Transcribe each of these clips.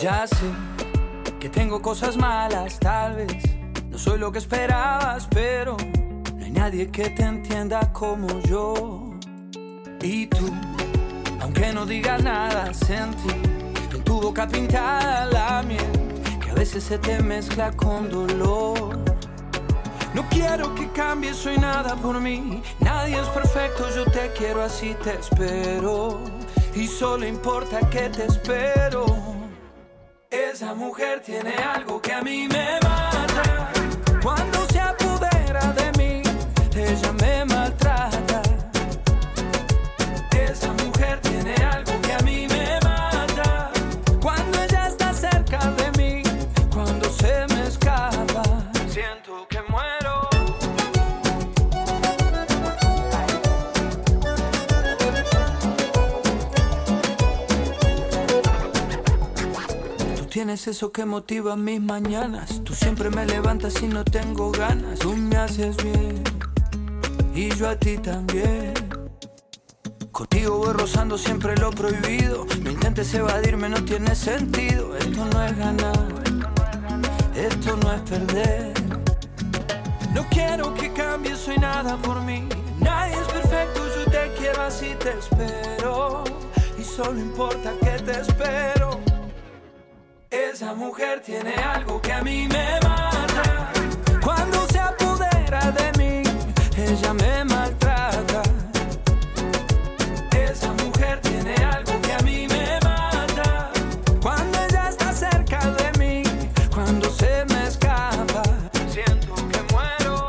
Ya sé que tengo cosas malas, tal vez no soy lo que esperabas, pero no hay nadie que te entienda como yo. Y tú, aunque no digas nada, sentí en tu boca pintada la miel, que a veces se te mezcla con dolor. No quiero que cambies, soy nada por mí. Nadie es perfecto, yo te quiero así, te espero. Y solo importa que te espero. Esa mujer tiene algo que a mí me mata. Cuando se apodera de mí, ella me maltrata. Esa mujer tiene algo que a mí me mata. Cuando ella está cerca de mí, cuando se me escapa, siento que muero. Tienes eso que motiva mis mañanas. Tú siempre me levantas y no tengo ganas. Tú me haces bien y yo a ti también. Contigo voy rozando siempre lo prohibido. No intentes evadirme, no tiene sentido. Esto no es ganar, esto no es perder. No quiero que cambies, soy nada por mí. Nadie es perfecto, yo te quiero así, te espero. Y solo importa que te espero. Esa mujer tiene algo que a mí me mata. Cuando se apodera de mí, ella me maltrata. Esa mujer tiene algo que a mí me mata. Cuando ella está cerca de mí, cuando se me escapa, siento que muero.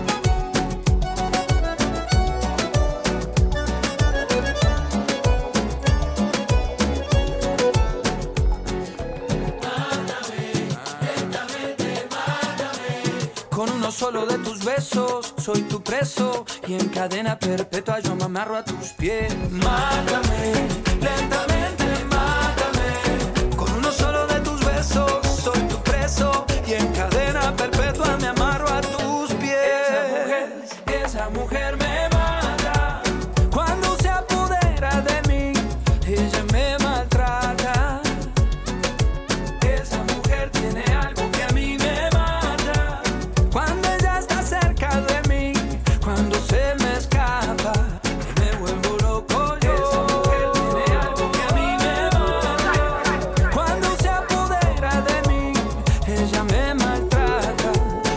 Con uno solo de tus besos soy tu preso y en cadena perpetua yo me amarro a tus pies. Mátame, lentamente mátame. Con uno solo de tus besos soy tu preso y en cadena perpetua me amarro a tus pies. Esa mujer me mata. Cuando se apodera de mí, ella me maltrata. Esa mujer tiene algo que a mí me mata. Cuando ella está cerca de mí, cuando se me escapa, me vuelvo loco yo. Esa mujer tiene algo que a mí me mata. Cuando se apodera de mí, ella me maltrata.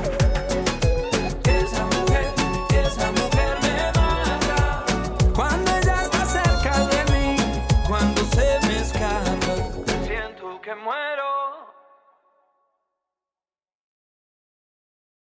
Esa mujer me mata. Cuando ella está cerca de mí, cuando se me escapa, siento que muero.